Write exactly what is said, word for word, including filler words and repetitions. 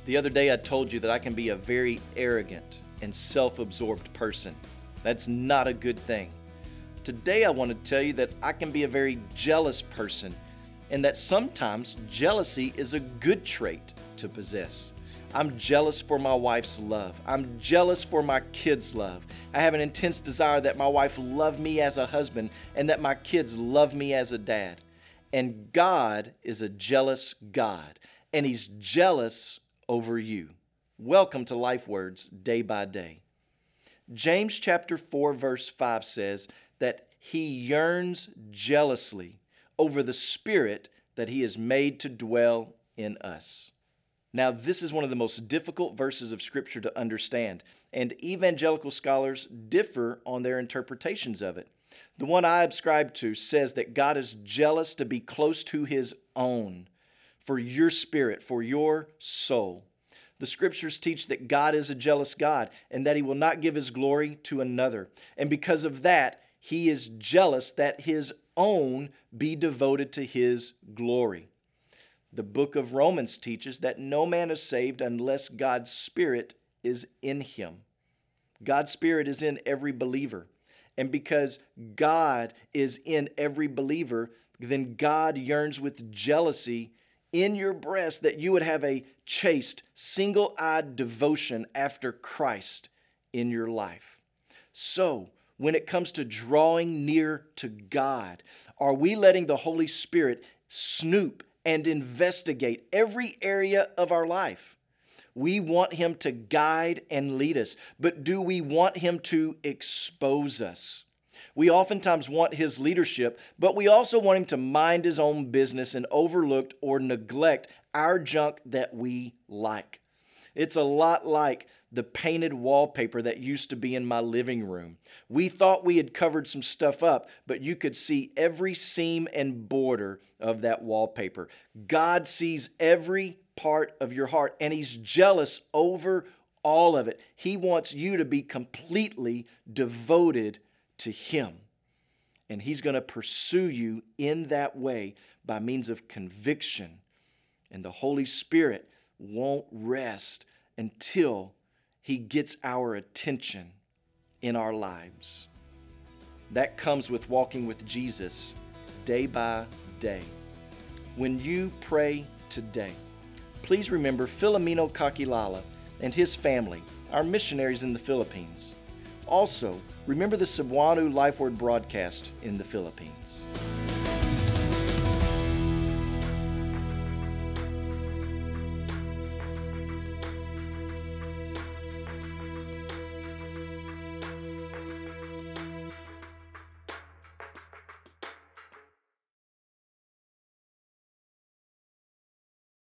The other day I told you that I can be a very arrogant and self-absorbed person. That's not a good thing. Today I want to tell you that I can be a very jealous person, and that sometimes jealousy is a good trait to possess. I'm jealous for my wife's love. I'm jealous for my kids' love. I have an intense desire that my wife love me as a husband and that my kids love me as a dad. And God is a jealous God, and He's jealous over you. Welcome to Life Words Day by Day. James chapter four verse five says that He yearns jealously over the Spirit that He has made to dwell in us. Now, this is one of the most difficult verses of Scripture to understand, and evangelical scholars differ on their interpretations of it. The one I subscribe to says that God is jealous to be close to His own, for your spirit, for your soul. The Scriptures teach that God is a jealous God and that He will not give His glory to another. And because of that, He is jealous that His own be devoted to His glory. The book of Romans teaches that no man is saved unless God's Spirit is in him. God's Spirit is in every believer. And because God is in every believer, then God yearns with jealousy in your breast that you would have a chaste, single-eyed devotion after Christ in your life. So, when it comes to drawing near to God, are we letting the Holy Spirit snoop and investigate every area of our life? We want Him to guide and lead us, but do we want Him to expose us? We oftentimes want His leadership, but we also want Him to mind His own business and overlook or neglect our junk that we like. It's a lot like the painted wallpaper that used to be in my living room. We thought we had covered some stuff up, but you could see every seam and border of that wallpaper. God sees every part of your heart, and He's jealous over all of it. He wants you to be completely devoted to Him. And He's going to pursue you in that way by means of conviction. And the Holy Spirit won't rest until He gets our attention in our lives. That comes with walking with Jesus day by day. When you pray today, please remember Filomeno Kakilala and his family, our missionaries in the Philippines. Also, remember the Cebuano Life Word broadcast in the Philippines.